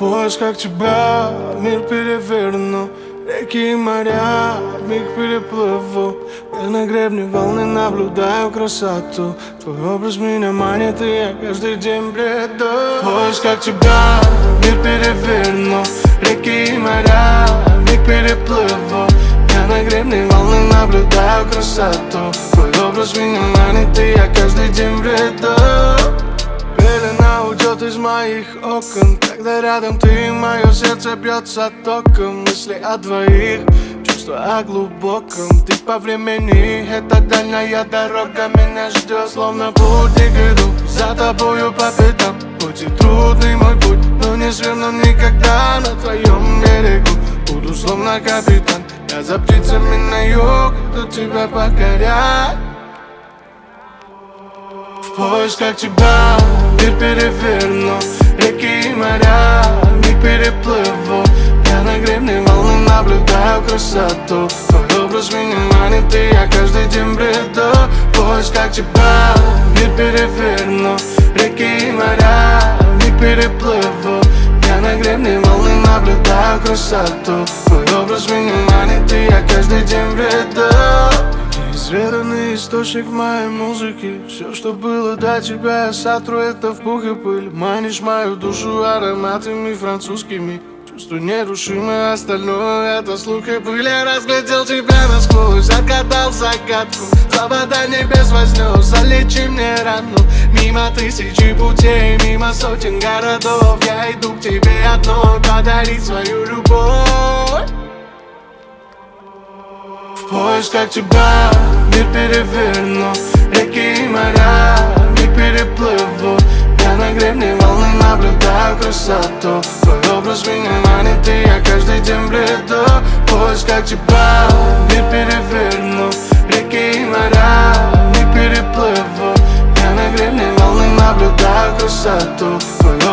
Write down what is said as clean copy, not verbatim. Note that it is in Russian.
поисках тебя мир переверну, реки и моря вмиг переплыву. Я на гребне волны наблюдаю красоту. Твой образ меня манит, и я каждый день бреду. В поисках тебя мир переверну, реки и моря вмиг переплыву. Я на гребне волны наблюдаю красоту. Твой образ меня манит, и я каждый день бреду. Пелена уйдет из моих окон, когда рядом ты, мое сердце бьется током. Мысли о двоих, чувства о глубоком. Ты по времени, эта дальняя дорога меня ждет. Словно путник иду за тобою по пятам. Путь и трудный мой путь, но не сверну никогда на твоем берегу. Буду словно капитан, я за птицами на юг, иду тебя покорять. В поисках тебя мир переверну, реки и моря вмиг переплыву. Я на гребне волны наблюдаю красоту. Твой образ меня манит, и я каждый день бреду. В поисках тебя мир переверну, реки и моря вмиг переплыву. Я на гребне волны наблюдаю красоту. Твой образ меня манит, и я каждый день бреду. Неизведанный источник моей музыки. Все, что было до тебя, я сотру это в пух и пыль. Манишь мою душу ароматами французскими. Чувство нерушимое, остальное это слух и пыль. Я разглядел тебя насквозь, отгадал загадку. Завода небес вознес, залечи мне рану. Мимо тысячи путей, мимо сотен городов. Я иду к тебе одной, подарить свою любовь. В поисках тебя мир переверну, реки и моря вмиг переплыву. Я на гребне волны наблюдаю красоту. Твой образ меня манит, и я каждый день бреду. В поисках тебя мир переверну, реки и моря вмиг переплыву. Я на гребне волны наблюдаю красоту. Твой